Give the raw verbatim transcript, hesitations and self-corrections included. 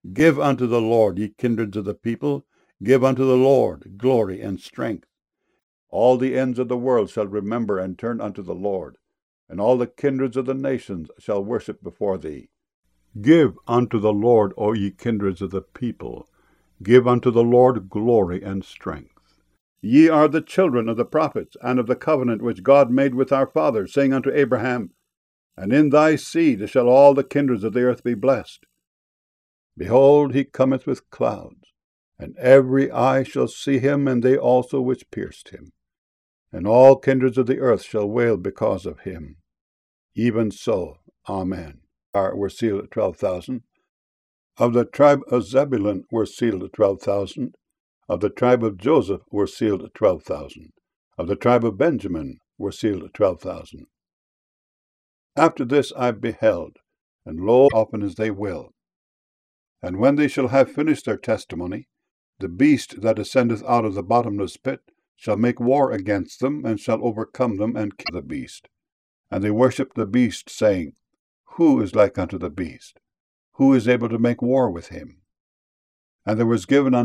Give unto the Lord, ye kindreds of the people, give unto the Lord glory and strength. All the ends of the world shall remember and turn unto the Lord, and all the kindreds of the nations shall worship before thee. Give unto the Lord, O ye kindreds of the people, give unto the Lord glory and strength. Ye are the children of the prophets, and of the covenant which God made with our fathers, saying unto Abraham, And in thy seed shall all the kindreds of the earth be blessed. Behold, he cometh with clouds, and every eye shall see him, and they also which pierced him. And all kindreds of the earth shall wail because of him. Even so, Amen. Were sealed at twelve thousand. Of the tribe of Zebulun were sealed at twelve thousand. Of the tribe of Joseph were sealed at twelve thousand. Of the tribe of Benjamin were sealed at twelve thousand. After this I beheld, and lo, often as they will. And when they shall have finished their testimony, the beast that ascendeth out of the bottomless pit shall make war against them, and shall overcome them, and kill the beast. And they worshipped the beast, saying, Who is like unto the beast? Who is able to make war with him? And there was given unto